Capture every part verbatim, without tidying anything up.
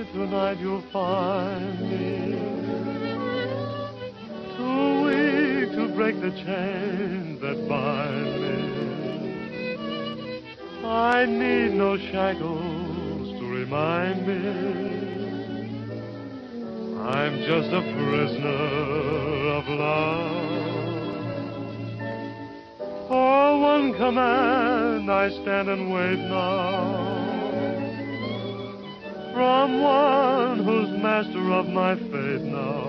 tonight you'll find me too weak to break the chains that bind me. I need no shackles to remind me I'm just a prisoner of love. For one command I stand and wait now, from one who's master of my fate now.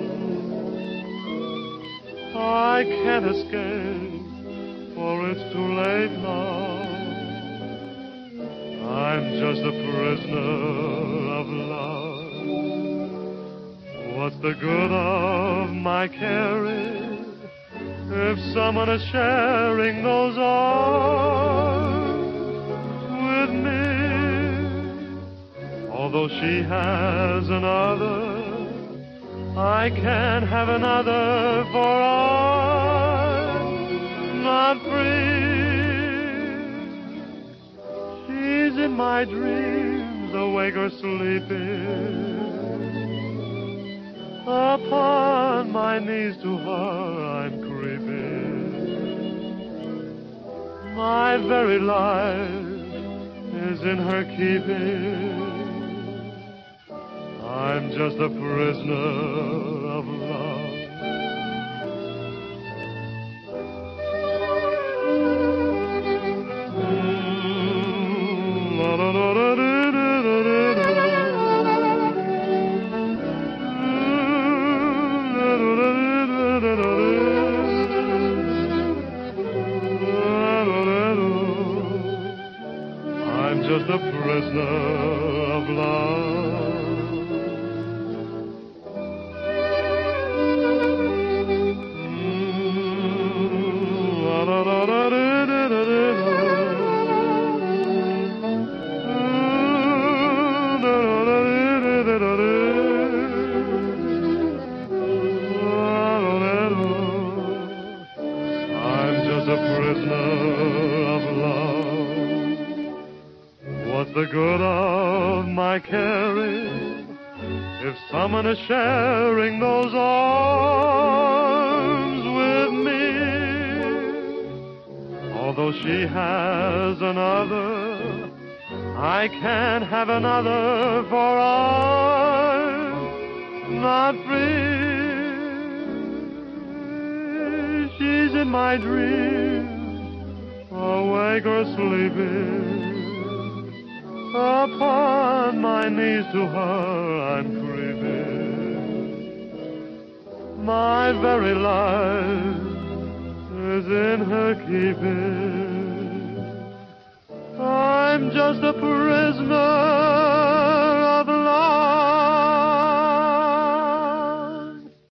I can't escape, for it's too late now. I'm just a prisoner of love. What's the good of my caring if someone is sharing those arms with me? Although she has another, I can't have another, for I'm not free. She's in my dreams, awake or sleeping. Upon my knees to her I'm creeping. My very life is in her keeping. I'm just a prisoner of love. Mm, la, la, la, la, la, la, la, la. I'm just a prisoner of love. I'm just a prisoner of love. What's the good of my caring if someone is sharing those arms with me? Although she has another, I can't have another, for I'm not free. She's in my dreams, awake or sleeping. Upon my knees to her I'm creeping. My very life is in her keeping. I'm just a